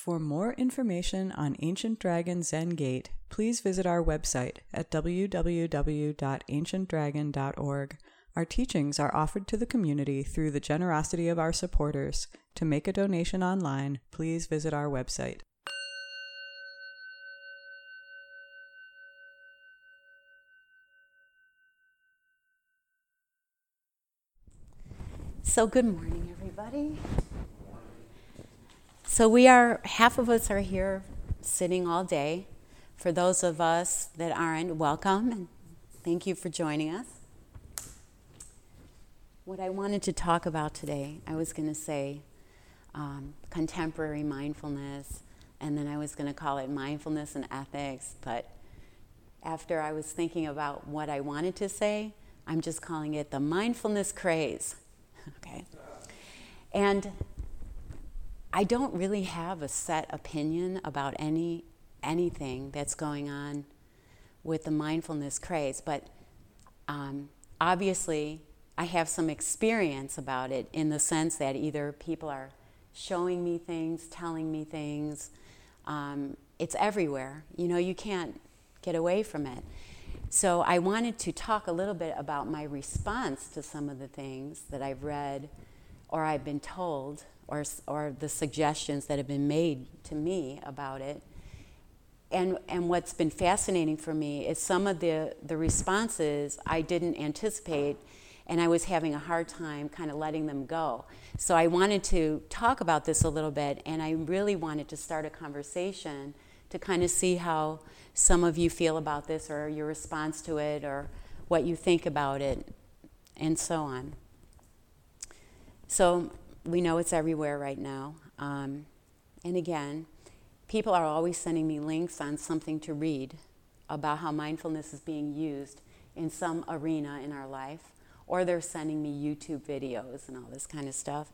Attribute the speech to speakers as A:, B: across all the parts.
A: For more information on Ancient Dragon Zen Gate, please visit our website at www.ancientdragon.org. Our teachings are offered to the community through the generosity of our supporters. To make a donation online, please visit our website.
B: So good morning, everybody. So half of us are here sitting all day. For those of us that aren't, welcome, and thank you for joining us. What I wanted to talk about today, I was going to say contemporary mindfulness, and then I was going to call it mindfulness and ethics, but after I was thinking about what I wanted to say, I'm just calling it the mindfulness craze. Okay. And I don't really have a set opinion about anything that's going on with the mindfulness craze, but obviously I have some experience about it in the sense that either people are showing me things, telling me things. It's everywhere. You know, you can't get away from it. So I wanted to talk a little bit about my response to some of the things that I've read or I've been told or the suggestions that have been made to me about it. And what's been fascinating for me is some of the responses I didn't anticipate, and I was having a hard time kind of letting them go. So I wanted to talk about this a little bit, and I really wanted to start a conversation to kind of see how some of you feel about this or your response to it or what you think about it and so on. So we know it's everywhere right now. And again, people are always sending me links on something to read about how mindfulness is being used in some arena in our life, or they're sending me YouTube videos and all this kind of stuff.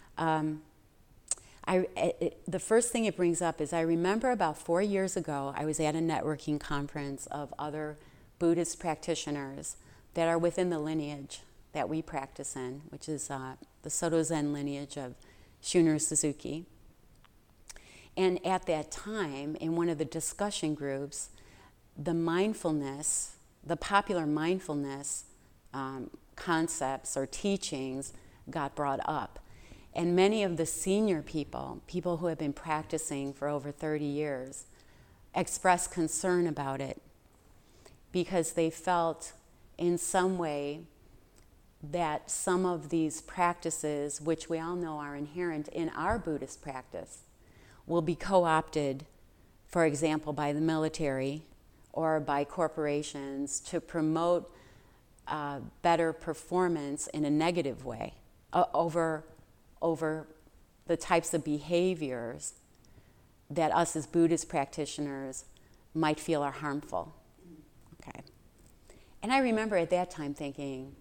B: The first thing it brings up is I remember about 4 years ago, I was at a networking conference of other Buddhist practitioners that are within the lineage that we practice in, which is the Soto Zen lineage of Shunryu Suzuki. And at that time, in one of the discussion groups, the popular mindfulness concepts or teachings got brought up. And many of the senior people who have been practicing for over 30 years, expressed concern about it because they felt in some way that some of these practices, which we all know are inherent in our Buddhist practice, will be co-opted, for example, by the military or by corporations to promote better performance in a negative way over the types of behaviors that us as Buddhist practitioners might feel are harmful. Okay. And I remember at that time thinking,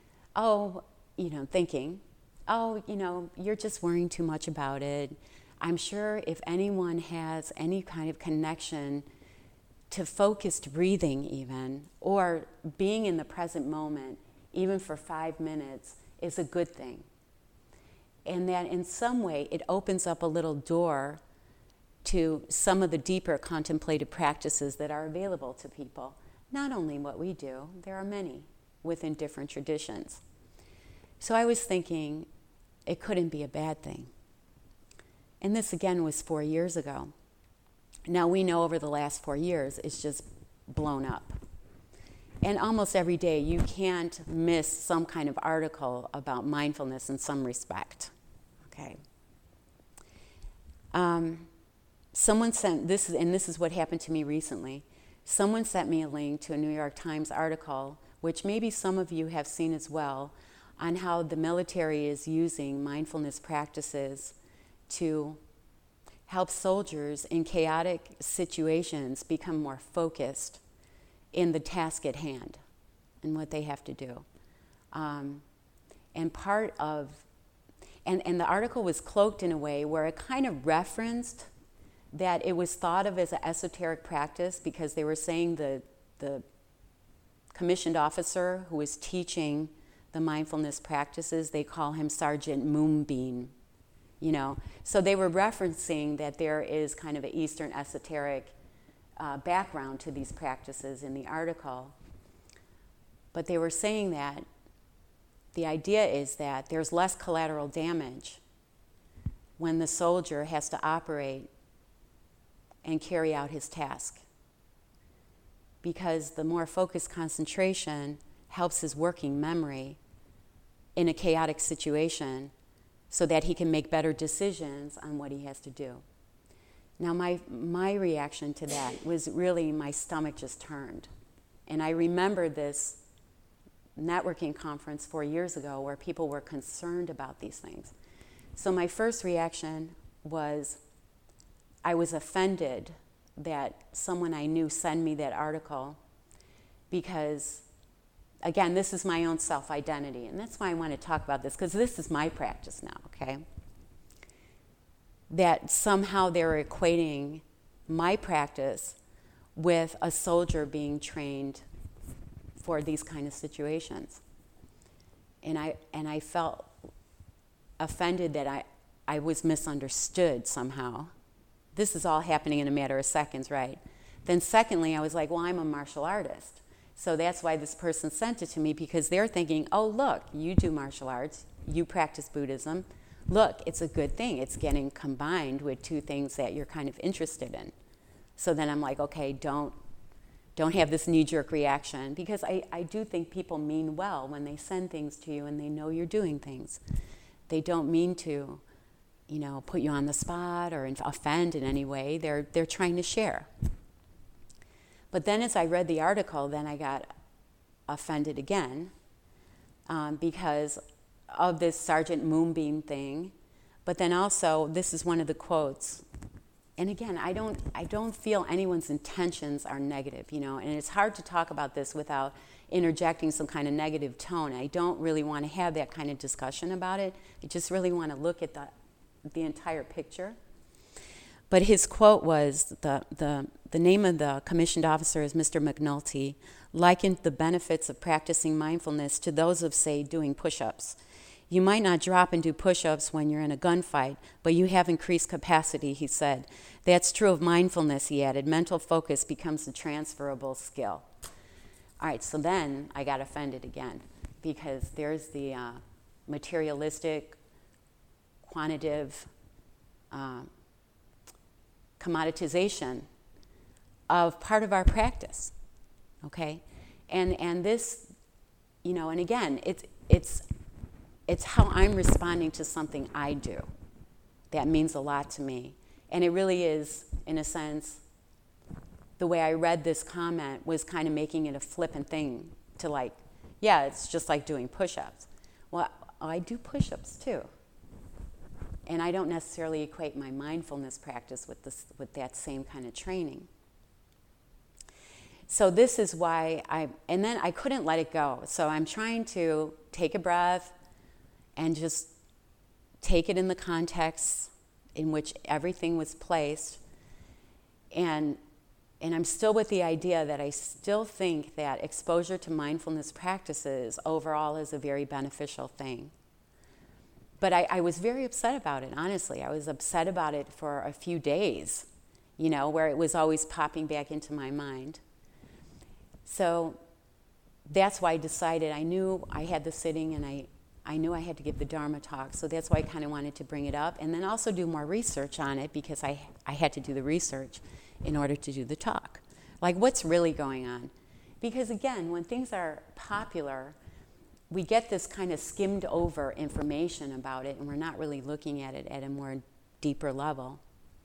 B: you're just worrying too much about it. I'm sure if anyone has any kind of connection to focused breathing even, or being in the present moment, even for 5 minutes, is a good thing. And that in some way it opens up a little door to some of the deeper contemplative practices that are available to people. Not only what we do, there are many within different traditions. So I was thinking it couldn't be a bad thing. And this again was 4 years ago. Now we know over the last 4 years it's just blown up. And almost every day you can't miss some kind of article about mindfulness in some respect. Okay. Someone sent this, and this is what happened to me recently. Someone sent me a link to a New York Times article, which maybe some of you have seen as well, on how the military is using mindfulness practices to help soldiers in chaotic situations become more focused in the task at hand and what they have to do. And the article was cloaked in a way where it kind of referenced that it was thought of as an esoteric practice because they were saying the commissioned officer who was teaching the mindfulness practices, they call him Sergeant Moonbeam. So they were referencing that there is kind of an Eastern esoteric background to these practices in the article. But they were saying that the idea is that there's less collateral damage when the soldier has to operate and carry out his task, because the more focused concentration helps his working memory in a chaotic situation so that he can make better decisions on what he has to do. Now, my reaction to that was really my stomach just turned. And I remember this networking conference 4 years ago where people were concerned about these things. So my first reaction was I was offended that someone I knew sent me that article because, again, this is my own self-identity. And that's why I want to talk about this, because this is my practice now, okay? That somehow they're equating my practice with a soldier being trained for these kind of situations. And I felt offended that I was misunderstood somehow. This is all happening in a matter of seconds, right? Then secondly, I was like, well, I'm a martial artist. So that's why this person sent it to me, because they're thinking, oh, look, you do martial arts, you practice Buddhism. Look, it's a good thing. It's getting combined with two things that you're kind of interested in. So then I'm like, okay, don't have this knee-jerk reaction, because I do think people mean well when they send things to you and they know you're doing things. They don't mean to, put you on the spot or offend in any way. They're trying to share. But then as I read the article, then I got offended again because of this Sergeant Moonbeam thing. But then also, this is one of the quotes. And again, I don't feel anyone's intentions are negative, and it's hard to talk about this without interjecting some kind of negative tone. I don't really want to have that kind of discussion about it. I just really want to look at the entire picture. But his quote was, the name of the commissioned officer is Mr. McNulty, likened the benefits of practicing mindfulness to those of, say, doing push-ups. You might not drop and do push-ups when you're in a gunfight, but you have increased capacity, he said. That's true of mindfulness, he added. Mental focus becomes a transferable skill. All right, so then I got offended again, because there's the materialistic, quantitative commoditization of part of our practice, okay? And this, and again, it's how I'm responding to something I do that means a lot to me. And it really is, in a sense, the way I read this comment was kind of making it a flippant thing to like, yeah, it's just like doing push-ups. Well, I do push-ups too. And I don't necessarily equate my mindfulness practice with that same kind of training. So this is why and then I couldn't let it go. So I'm trying to take a breath and just take it in the context in which everything was placed. And I'm still with the idea that I still think that exposure to mindfulness practices overall is a very beneficial thing. But I was very upset about it, honestly. I was upset about it for a few days, where it was always popping back into my mind. So that's why I decided, I knew I had the sitting and I knew I had to give the Dharma talk. So that's why I kind of wanted to bring it up and then also do more research on it, because I had to do the research in order to do the talk. Like, what's really going on? Because again, when things are popular, we get this kind of skimmed over information about it, and we're not really looking at it at a more deeper level.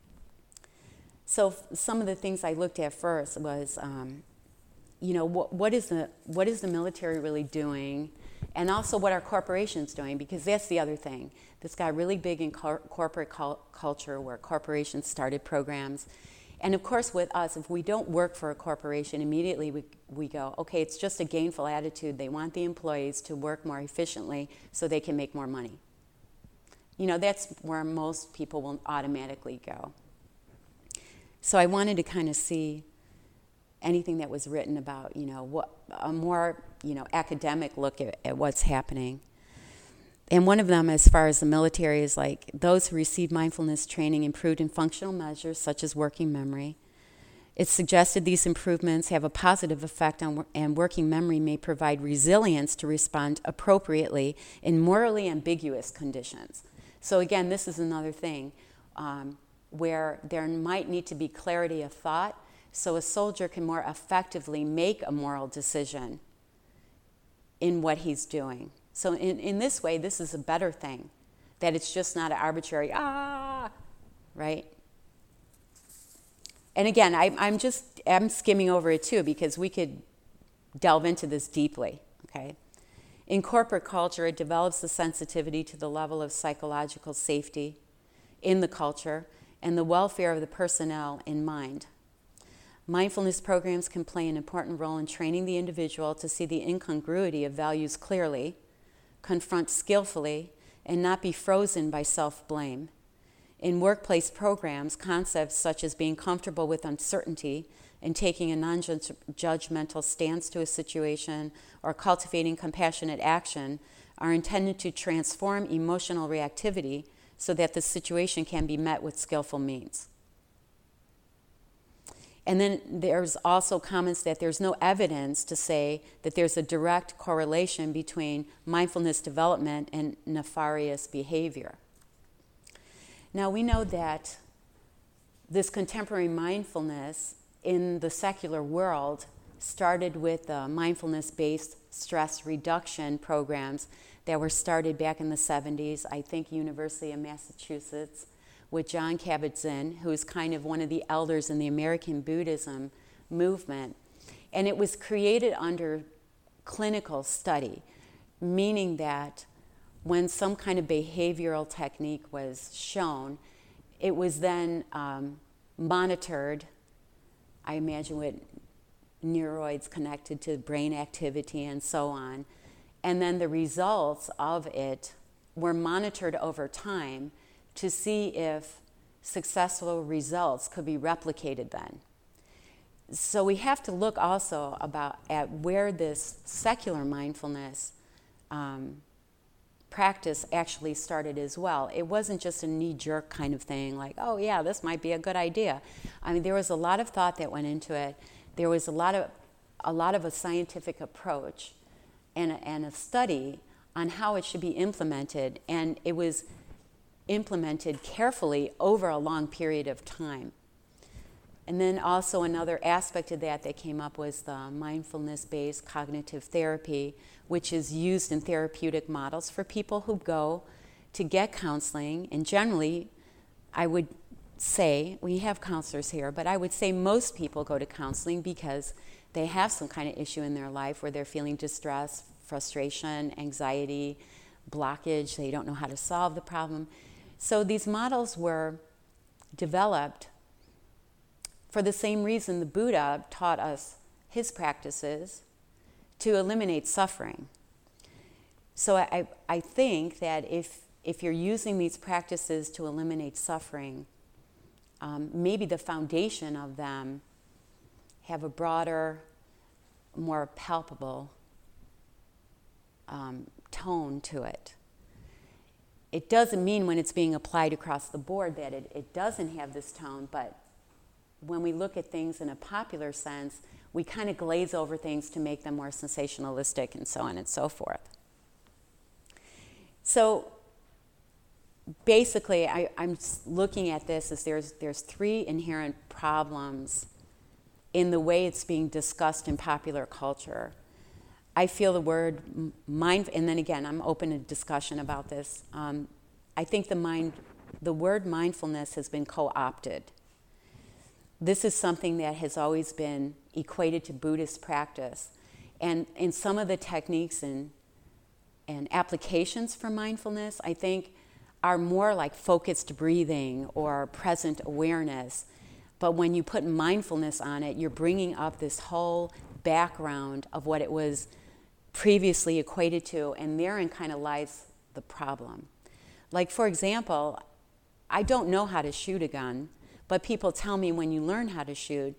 B: So some of the things I looked at first was, what is the military really doing, and also what are corporations doing, because that's the other thing. This got really big in corporate culture, where corporations started programs. And of course, with us, if we don't work for a corporation, immediately we go, okay, it's just a gainful attitude. They want the employees to work more efficiently so they can make more money. That's where most people will automatically go. So I wanted to kind of see anything that was written about, what a more, academic look at what's happening. And one of them, as far as the military, is like those who receive mindfulness training improved in functional measures such as working memory. It's suggested these improvements have a positive effect on and working memory may provide resilience to respond appropriately in morally ambiguous conditions. So again, this is another thing where there might need to be clarity of thought so a soldier can more effectively make a moral decision in what he's doing. So in this way, this is a better thing, that it's just not an arbitrary, right? And again, I'm skimming over it too because we could delve into this deeply, okay? In corporate culture, it develops the sensitivity to the level of psychological safety in the culture and the welfare of the personnel in mind. Mindfulness programs can play an important role in training the individual to see the incongruity of values clearly, confront skillfully, and not be frozen by self-blame. In workplace programs, concepts such as being comfortable with uncertainty and taking a non-judgmental stance to a situation or cultivating compassionate action are intended to transform emotional reactivity so that the situation can be met with skillful means. And then there's also comments that there's no evidence to say that there's a direct correlation between mindfulness development and nefarious behavior. Now we know that this contemporary mindfulness in the secular world started with mindfulness-based stress reduction programs that were started back in the 70s, I think University of Massachusetts, with Jon Kabat-Zinn, who is kind of one of the elders in the American Buddhism movement. And it was created under clinical study, meaning that when some kind of behavioral technique was shown, it was then monitored, I imagine with neuroids connected to brain activity and so on. And then the results of it were monitored over time to see if successful results could be replicated then. So we have to look also at where this secular mindfulness practice actually started as well. It wasn't just a knee-jerk kind of thing like, oh yeah, this might be a good idea. I mean, there was a lot of thought that went into it. There was a lot of a scientific approach and a study on how it should be implemented, and it was implemented carefully over a long period of time. And then also another aspect of that came up was the mindfulness-based cognitive therapy, which is used in therapeutic models for people who go to get counseling. And generally, I would say, we have counselors here, but I would say most people go to counseling because they have some kind of issue in their life where they're feeling distress, frustration, anxiety, blockage. They don't know how to solve the problem. So these models were developed for the same reason the Buddha taught us his practices, to eliminate suffering. So I think that if you're using these practices to eliminate suffering, maybe the foundation of them have a broader, more palpable tone to it. It doesn't mean when it's being applied across the board that it doesn't have this tone, but when we look at things in a popular sense, we kind of glaze over things to make them more sensationalistic and so on and so forth. So basically, I'm looking at this as there's three inherent problems in the way it's being discussed in popular culture. I feel the word mind, and then again, I'm open to discussion about this. I think the word mindfulness has been co-opted. This is something that has always been equated to Buddhist practice. And in some of the techniques and applications for mindfulness, I think, are more like focused breathing or present awareness. But when you put mindfulness on it, you're bringing up this whole background of what it was previously equated to, and therein kind of lies the problem. Like, for example, I don't know how to shoot a gun, but people tell me when you learn how to shoot,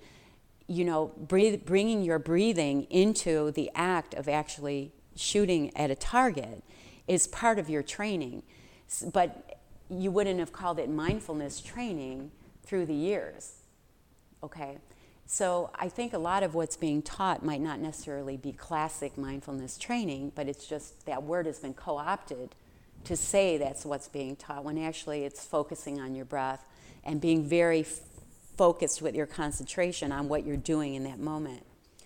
B: bringing your breathing into the act of actually shooting at a target is part of your training. But you wouldn't have called it mindfulness training through the years, okay? So I think a lot of what's being taught might not necessarily be classic mindfulness training, but it's just that word has been co-opted to say that's what's being taught, when actually it's focusing on your breath and being very focused with your concentration on what you're doing in that moment.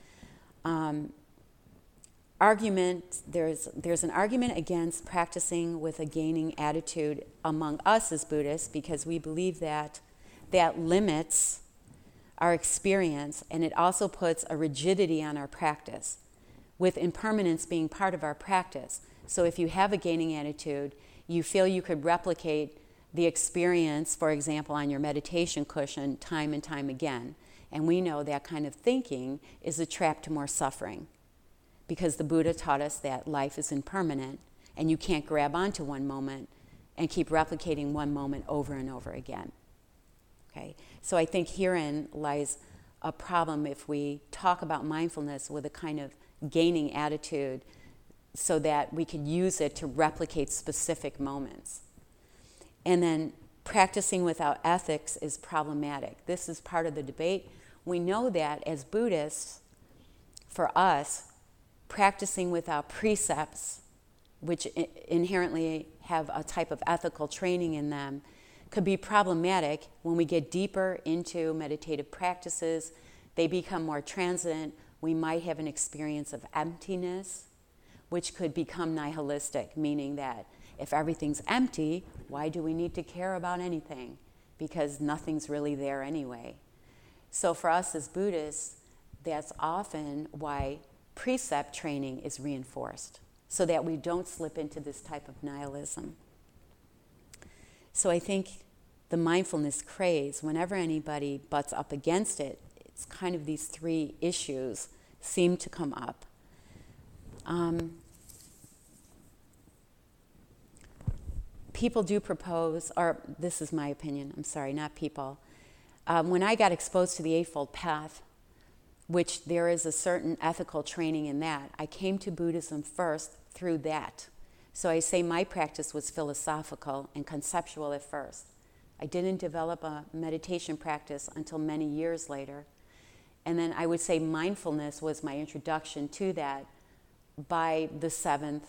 B: There's an argument against practicing with a gaining attitude among us as Buddhists, because we believe that limits our experience, and it also puts a rigidity on our practice, with impermanence being part of our practice. So if you have a gaining attitude, you feel you could replicate the experience, for example, on your meditation cushion time and time again. And we know that kind of thinking is a trap to more suffering, because the Buddha taught us that life is impermanent and you can't grab onto one moment and keep replicating one moment over and over again. Okay? So I think herein lies a problem if we talk about mindfulness with a kind of gaining attitude, so that we could use it to replicate specific moments. And then practicing without ethics is problematic. This is part of the debate. We know that as Buddhists, for us, practicing without precepts, which inherently have a type of ethical training in them, could be problematic when we get deeper into meditative practices. They become more transient. We might have an experience of emptiness, which could become nihilistic, meaning that if everything's empty, why do we need to care about anything? Because nothing's really there anyway. So for us as Buddhists, that's often why precept training is reinforced, so that we don't slip into this type of nihilism. So I think the mindfulness craze, whenever anybody butts up against it, it's kind of these three issues seem to come up. People do propose, or this is my opinion, I'm sorry, not people. When I got exposed to the Eightfold Path, which there is a certain ethical training in that, I came to Buddhism first through that. So I say my practice was philosophical and conceptual at first. I didn't develop a meditation practice until many years later. And then I would say mindfulness was my introduction to that by the seventh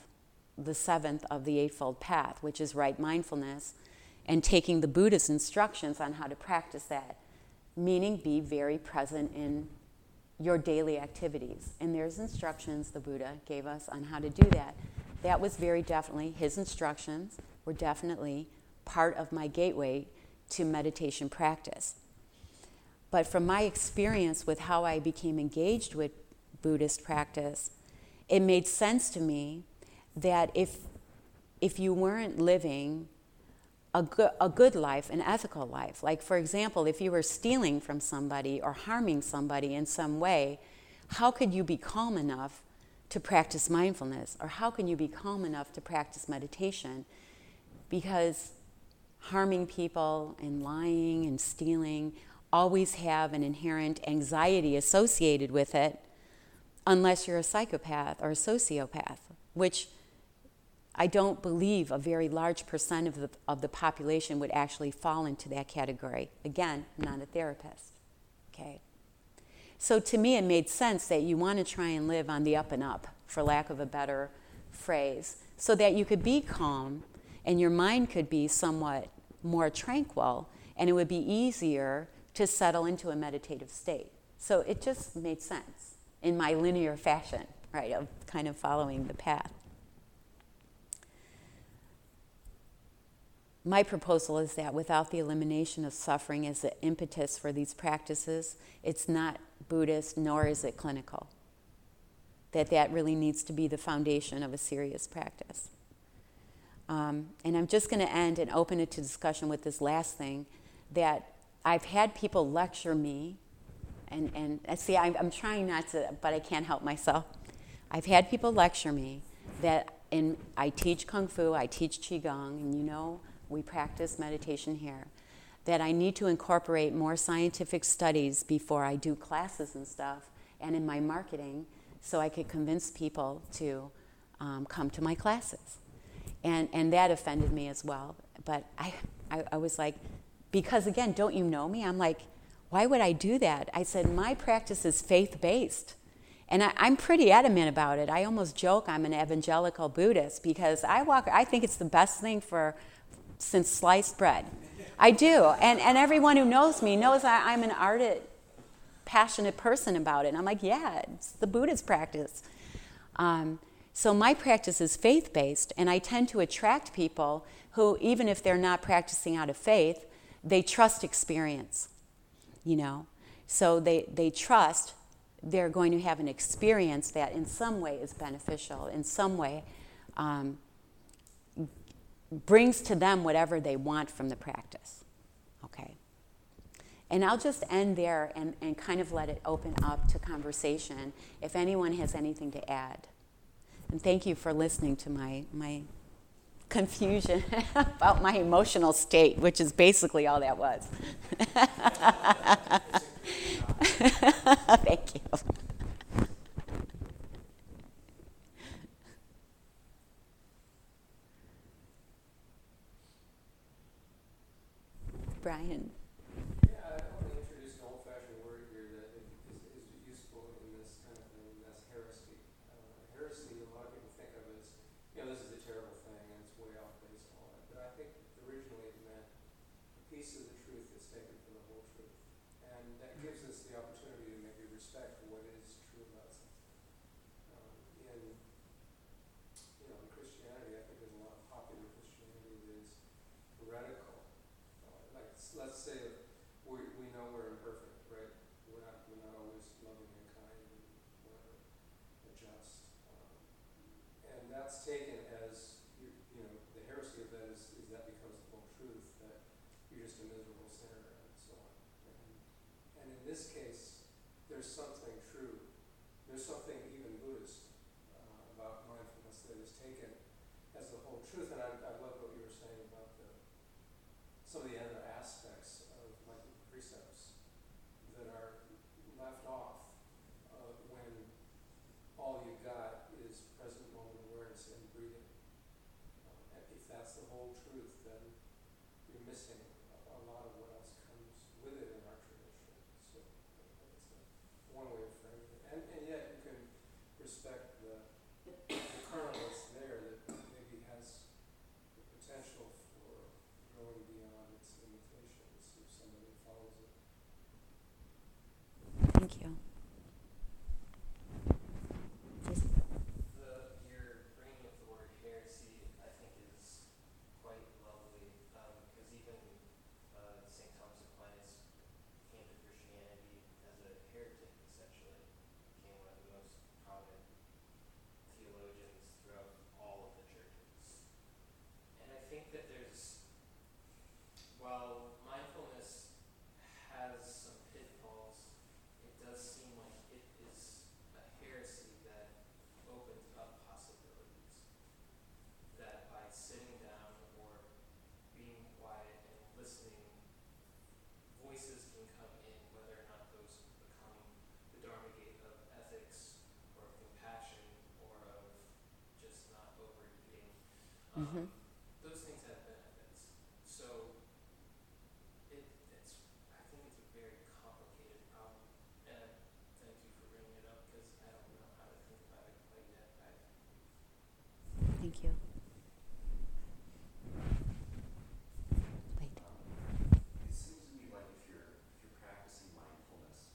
B: of the Eightfold Path, which is right mindfulness, and taking the Buddha's instructions on how to practice that, meaning be very present in your daily activities. And there's instructions the Buddha gave us on how to do that. That was very definitely, his instructions were definitely part of my gateway to meditation practice. But from my experience with how I became engaged with Buddhist practice, it made sense to me that if you weren't living a good life, an ethical life, like for example, if you were stealing from somebody or harming somebody in some way, how could you be calm enough to practice mindfulness? Or how can you be calm enough to practice meditation? Because harming people and lying and stealing always have an inherent anxiety associated with it, unless you're a psychopath or a sociopath, which I don't believe a very large percent of the population would actually fall into that category. Again, I'm not a therapist, okay? So to me, it made sense that you want to try and live on the up and up, for lack of a better phrase, so that you could be calm and your mind could be somewhat more tranquil, and it would be easier to settle into a meditative state. So it just made sense in my linear fashion, right, of kind of following the path. My proposal is that without the elimination of suffering as the impetus for these practices, it's not Buddhist, nor is it clinical. That really needs to be the foundation of a serious practice. And I'm just going to end and open it to discussion with this last thing, that I've had people lecture me, and see, I'm trying not to, but I can't help myself. I've had people lecture me that I teach Kung Fu, I teach Qigong, and we practice meditation here, that I need to incorporate more scientific studies before I do classes and stuff, and in my marketing, so I could convince people to come to my classes. And that offended me as well. But I was like, because again, don't you know me? I'm like, why would I do that? I said, my practice is faith-based. And I'm pretty adamant about it. I almost joke I'm an evangelical Buddhist because I think it's the best thing since sliced bread. I do. And everyone who knows me knows I'm an ardent, passionate person about it. And I'm like, yeah, it's the Buddhist practice. So my practice is faith-based, and I tend to attract people who, even if they're not practicing out of faith, they trust experience, you know. So they trust they're going to have an experience that in some way is beneficial, in some way brings to them whatever they want from the practice, okay? And I'll just end there and kind of let it open up to conversation if anyone has anything to add. And thank you for listening to my confusion about my emotional state, which is basically all that was. Thank you. Brian. Thank you.
C: Your bringing up the word heresy, I think, is quite lovely, because even St. Thomas Aquinas came to Christianity as a heretic, essentially. Became one of the most prominent theologians throughout all of the churches. And I think that while mindfulness has some pitfalls, it does seem like it is a heresy that opens up possibilities. That by sitting down or being quiet and listening, voices can come in, whether or not those become the Dharma gate of ethics or of compassion or of just not overeating.
B: Mm-hmm.
C: Those things have benefits. So I think it's a very complicated problem. And thank you for bringing it up, because I don't know how to think about it quite yet.
B: Thank you. Wait.
D: It seems to me like if you're practicing mindfulness,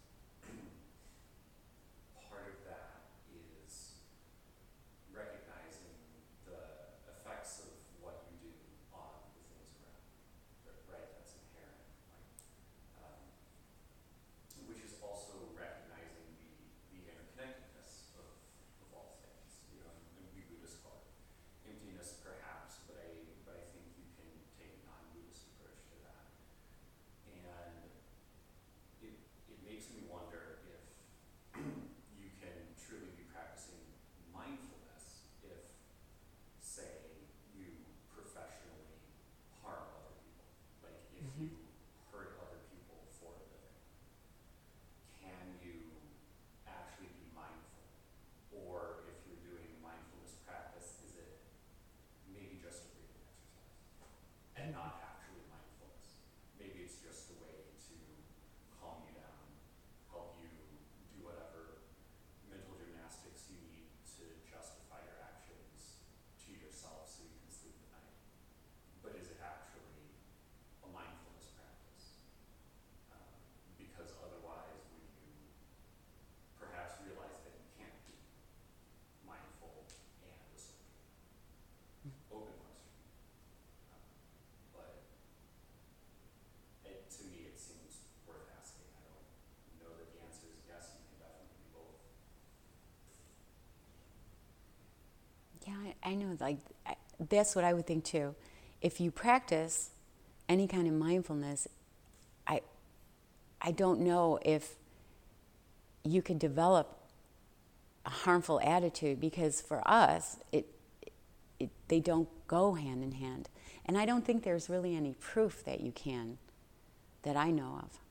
D: part of that is recognizing the effects of what you do on the things around you, right? That's inherent, which is also recognizing the interconnectedness of all things. You know, and we Buddhists call it empty and not actually mindfulness. Maybe it's just a way to calm you down, help you do whatever mental gymnastics you need to justify your actions to yourself so you can sleep at night. But is it actually a mindfulness practice? Because otherwise, would you perhaps realize that you can't be mindful and a soldier? Open question. But to me, it seems worth asking. I don't know that the answer is yes, you can definitely be both.
B: Yeah, I know, that's what I would think too. If you practice any kind of mindfulness, I don't know if you could develop a harmful attitude, because for us, they don't go hand in hand. And I don't think there's really any proof that you can, that I know of,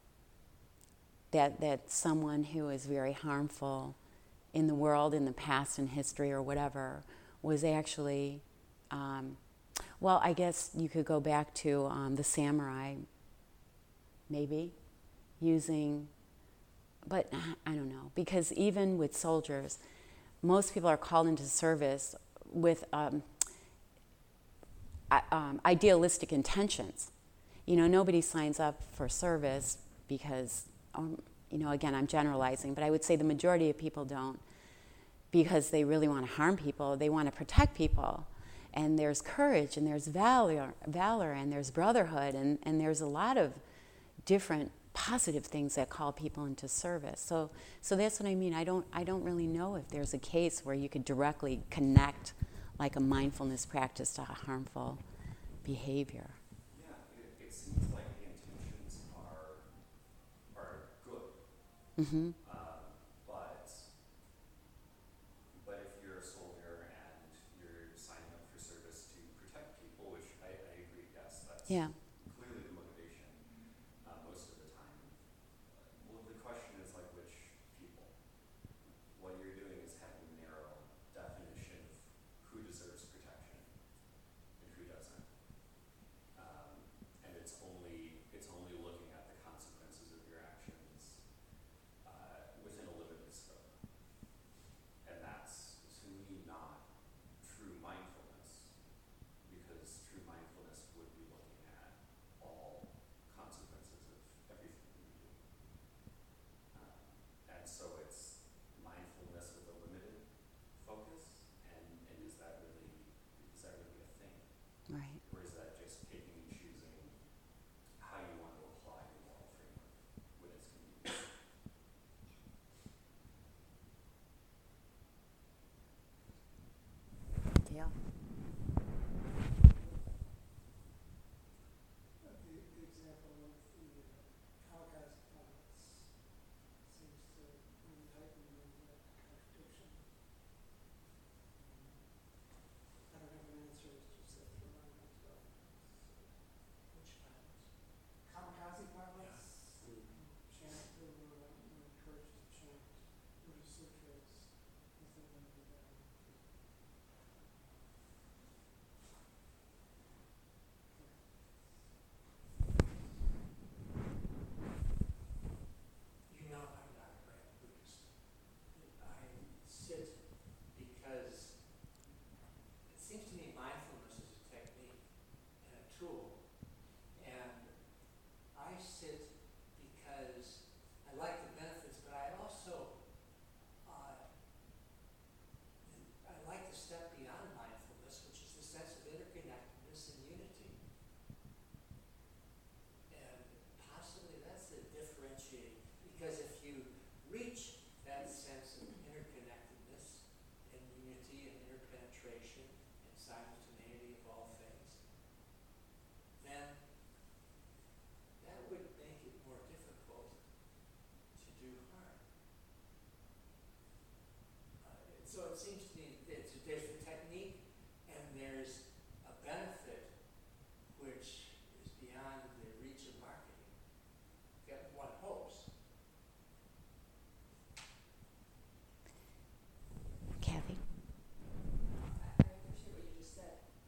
B: that someone who is very harmful in the world, in the past, in history, or whatever, was actually, well, I guess you could go back to the samurai, maybe, using, but I don't know, because even with soldiers, most people are called into service with idealistic intentions. You know, nobody signs up for service because, you know, again, I'm generalizing, but I would say the majority of people don't because they really want to harm people. They want to protect people. And there's courage, and there's valor, and there's brotherhood, and there's a lot of different positive things that call people into service. So that's what I mean. I don't really know if there's a case where you could directly connect like a mindfulness practice to a harmful behavior.
D: Yeah, it seems like the intentions are good.
B: Mm-hmm.
D: But if you're a soldier and you're signing up for service to protect people, which I agree, yes, that's clearly the motivation most of the time. Well, the question is like which people. What you're doing is having a narrow definition of who deserves protection and who doesn't. And it's only looking at the consequences of your actions within a limited scope. And that's, to me, not true mindfulness, because true mindfulness would be looking at all consequences of everything you do. And so it's mindfulness with a limited focus, and is that really a thing?
B: Right.
D: Or is that just picking and choosing how you want to apply your moral framework when it's convenient?
B: Yeah.
E: The example of the Holocaust pilots seems to really heighten that contradiction. I don't have an answer, it's just that through my mind as well.
F: Which pilots?
E: Kamikaze pilots, chant, who were encouraged to chant Buddhist sutras as they landed down.
F: You know I'm not a grand Buddhist. I sit because it seems to me mindfulness is a technique and a tool. And I sit because I like the benefits, but I also I like to step beyond mindfulness, which is the sense of interconnectedness and unity. And possibly that's the differentiating, because if you reach that sense of interconnectedness and unity and interpenetration and simultaneity of all things, then that would make it more difficult to do harm. So it seems to me that there's the technique and there's a benefit which is beyond the reach of marketing. That one hopes.
B: Kathy?
G: I appreciate what you just said.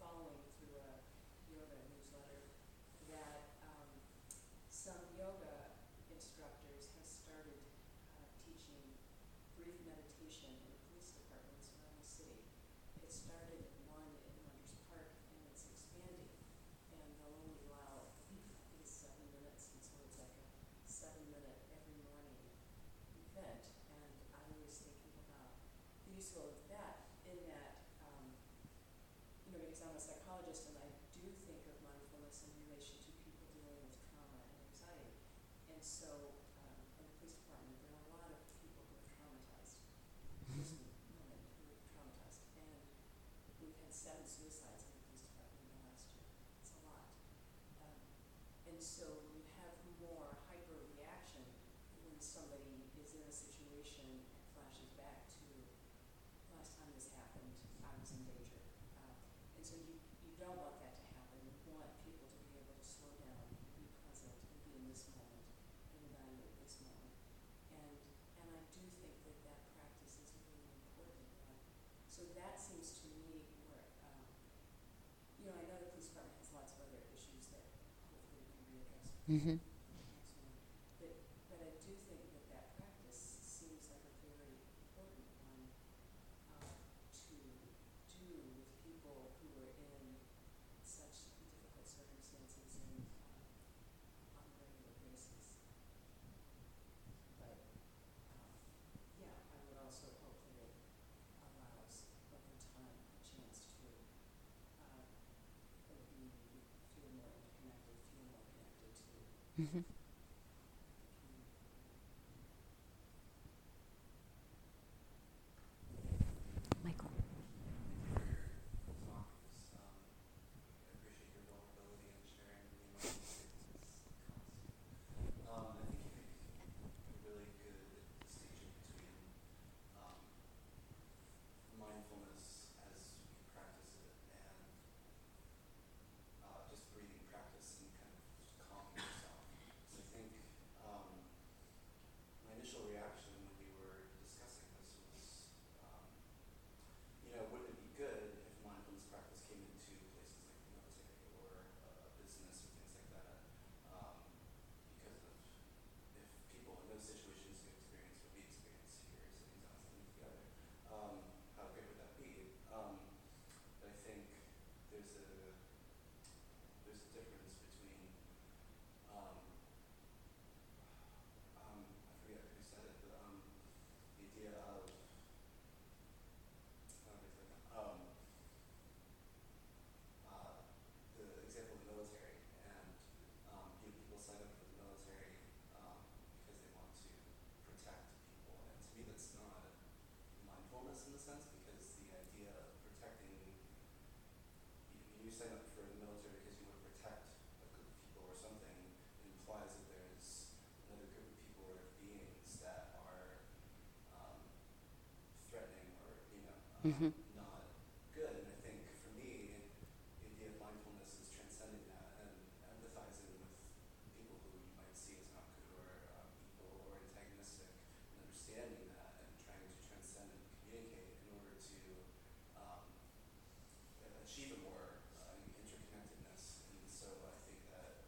G: following through a yoga newsletter that some yoga instructors have started teaching brief meditation in the police departments around the city. It started at one in Wonders Park, and it's expanding. And they'll only allow, I think it's 7 minutes, and so it's like a 7-minute every morning event. And I was thinking about the use of that in that, because I'm a psychologist and I do think of mindfulness in relation to people dealing with trauma and anxiety. And so, in the police department, there are a lot of people who are traumatized, just women who are traumatized. And we've had 7 suicides in the police department in the last year. It's a lot. And so you have more hyper reaction when somebody is in a situation and flashes back to last time this happened, I was in danger. And so you don't want that to happen. You want people to be able to slow down and be present and be in this moment and evaluate this moment. And I do think that that practice is a really important one. So that seems to me where, I know the police department has lots of other issues that hopefully we can readdress.
B: Mm-hmm.
G: But I do think that that practice seems like a very important one to do with people who are in such difficult circumstances and on a regular basis. But I would also hope that it allows over time a chance to feel more interconnected, feel more connected to
B: Mm-hmm. Michael.
D: I appreciate your vulnerability and sharing the emotions. I think you make a really good distinction between mindfulness as we practice it and just breathing practice and kind of just calming yourself. So I think my initial reaction when we were discussing this was, wouldn't it be good if mindfulness practice came into places like the military or a business or things like that? Because of if people in those situations could experience what we experience here, sitting down, something together, how great would that be? But I think there's a difference between I forget who said it, but the idea of the example of the military and people sign up for the military because they want to protect people, and to me that's not mindfulness in the sense, because the idea of protecting, you sign up for the military because you want to protect a group of people or something, it implies that there's another group of people or beings that are threatening or
B: Mm-hmm.
D: not good. And I think for me, the idea of mindfulness is transcending that and empathizing with people who you might see as not good or evil or antagonistic, and understanding that and trying to transcend and communicate in order to achieve a more interconnectedness. And so I think that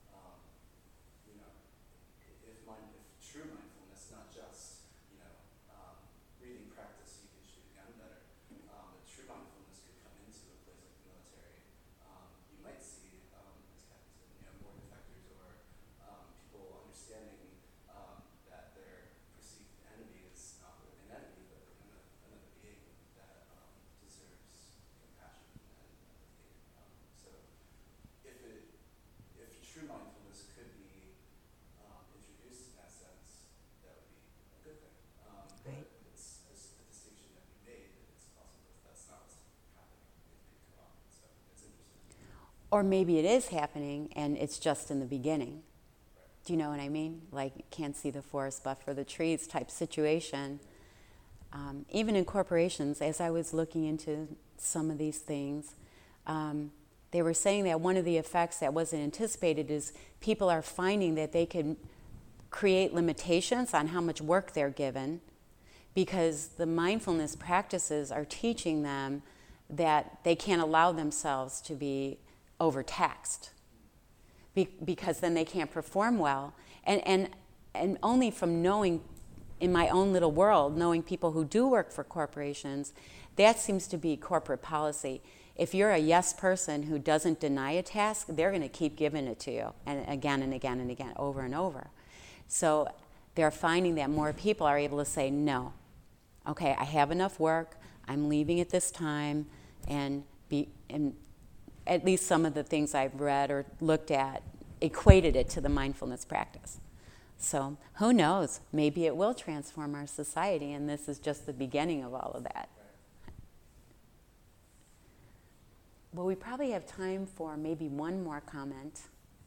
D: if true mindfulness, not just breathing practice so you can shoot a gun better, but true mindfulness could come into a place like the military. You might see, as Kathy said, more defectors or people understanding that their perceived enemy is not really an enemy, but another being that deserves compassion and empathy. So if true mindfulness could be introduced in that sense, that would be a good thing.
B: Right.
D: But it's a distinction that we made that it's possible that that's not what's happening. It could come up, so it's interesting.
B: Or maybe it is happening and it's just in the beginning. Do you know what I mean? Like, you can't see the forest but for the trees type situation. Even in corporations, as I was looking into some of these things, they were saying that one of the effects that wasn't anticipated is people are finding that they can create limitations on how much work they're given because the mindfulness practices are teaching them that they can't allow themselves to be overtaxed because then they can't perform well. And only from knowing, in my own little world, knowing people who do work for corporations, that seems to be corporate policy. If you're a yes person who doesn't deny a task, they're going to keep giving it to you, and again and again and again, over and over. So they're finding that more people are able to say, no, okay, I have enough work, I'm leaving at this time, and at least some of the things I've read or looked at equated it to the mindfulness practice. So who knows? Maybe it will transform our society, and this is just the beginning of all of that. Well, we probably have time for maybe one more comment.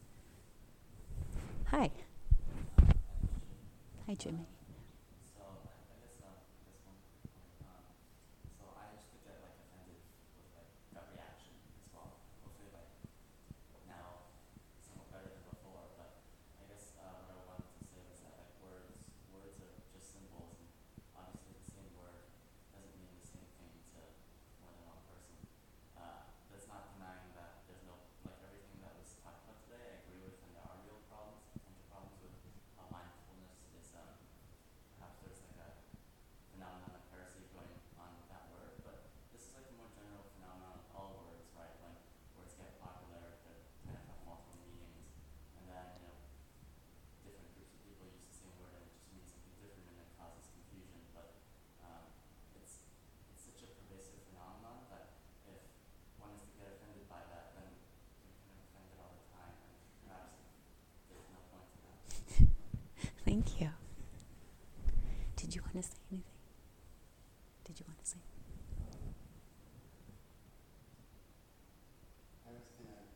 B: Hi. Hi, Jimmy.
H: So I guess this one. So I just could get offended with gut reaction as well. Hopefully now somewhat better than before. But I guess what I wanted to say was that words are just symbols, and obviously the same word doesn't mean the same thing to more than one person. That's not denying that there's no everything that was talked about today. I agree with, and there are real problems, potential problems with mindfulness. Is perhaps there's a phenomenon of heresy going on with that word, but this is a more general phenomenon of all words, right? When words get popular, they kind of have multiple meanings, and then different groups of people use the same word and it just means something different, and it causes confusion. But it's such a pervasive phenomenon that if one is to get offended by that, then you're kind of offended all the time, and perhaps there's no point to that.
B: Thank you. Did you want to say anything? Did you want to say?
I: I was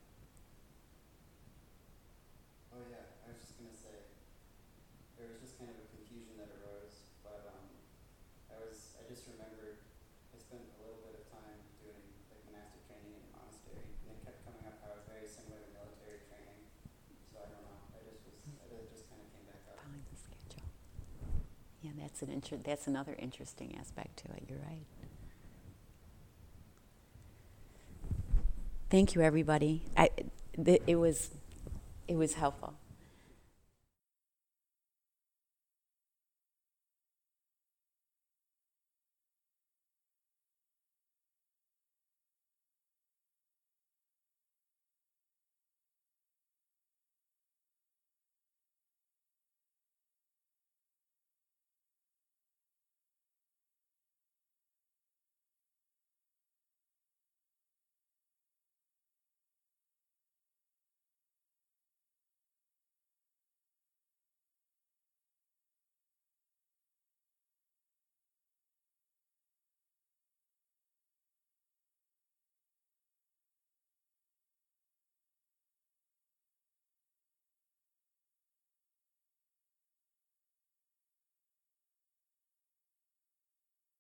I: just gonna say, there was just kind of a confusion that arose, but I just remembered I spent a little bit of time doing monastic training in a monastery, and it kept coming up how it was very similar to military training. So I don't know, it just kind of came back up.
B: Following the schedule. Yeah, that's another interesting aspect to it. You're right. Thank you, everybody. It was helpful.